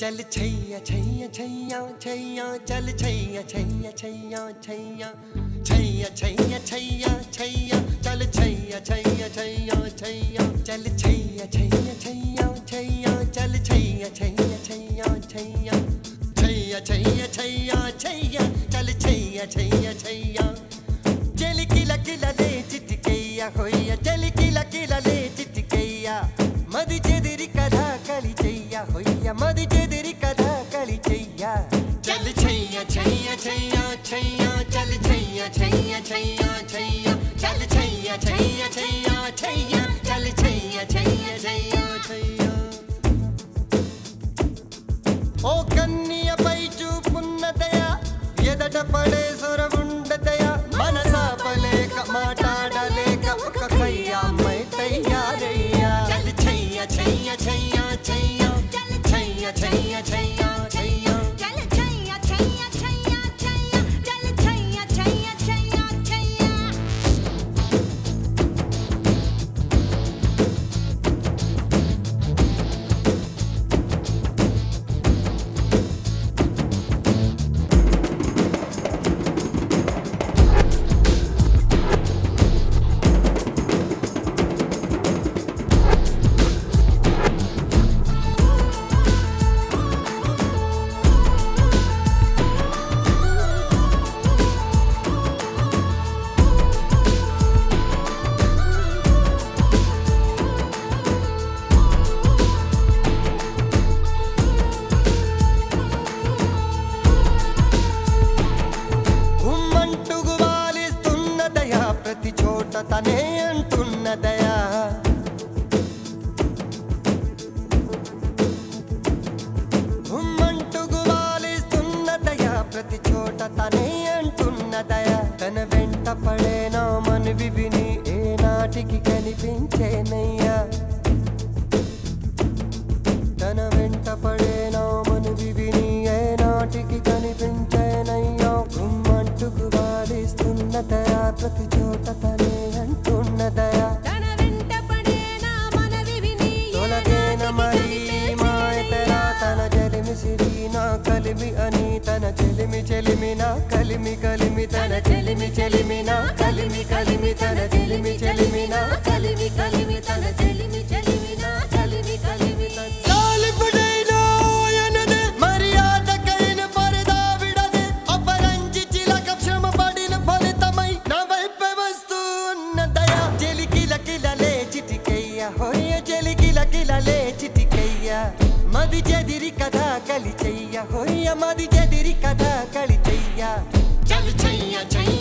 चल छैया छैया छैया छैया चल छैया छैया छैया छैया छैया छैया छैया छैया चल छैया छैया छैया छैया चल छैया छैया छैया छैया चल छैया छैया छैया छैया छैया छैया छैया छैया चल छैया छैया छैया चल किला किला ले चिटिकैया होया चल किला किला ले चिटिकैया मदि చెదిరి కథా కలి చెయ్య హొయ్య మది చెదిరి కథా కలి చెయ్య చల్ చెయ్య చెయ్య చెయ్య చెయ్య చల్ చెయ్య చెయ్య చెయ్య చెయ్య చల్ చెయ్య చెయ్య చెయ్య చెయ్య చల్ చెయ్య చెయ్య చెయ్య చెయ్య ఓ కన్యపై చూపున్నదయా ఎదట పడే సొరవుండదయా మనసాపలేక మాట్లాడలేక ఒక కయ్యామై తయారయ్యా छैया छैया छैया छैया छैया छैया छैया छैया चल छैया छैया छैया छैया चल छैया छैया छैया छैया ప్రతి చోట తనే అంటున్నదయా ఉమ్మంటుగు వాలిస్తున్నదయా ప్రతి చోట తనే అంటున్నదయా తన వెంట పడేనా మనవి విని ఏ నాటికి కనిపించేనయ్యా తన వెంట పడేనా మనవి విని ఏ నాటికి కనిపించేనయ్యా ఉమ్మంటుగు వాలిస్తున్నదయా ప్రతి చోట తనే అంటున్నదయా తన వెంట పడేనా మనవి విని తొలగేన మరి మాయతరా తన చెలిమి సిరినా కలిమి అని తన చెలిమి చెలిమినా కలిమి కలిమి తన చెలిమి చెలిమినా కలిమి కలిమి తన చెలిమి చెలిమినా కలిమి కలిమి తన చెలిమి చెలిమినా కలిమి కలిమి తన మది చెదిరి కథా కలి చెయ్య హొయ్య మది చెదిరి కథా కలి చెయ్య చల్ చెయ్య చెయ్య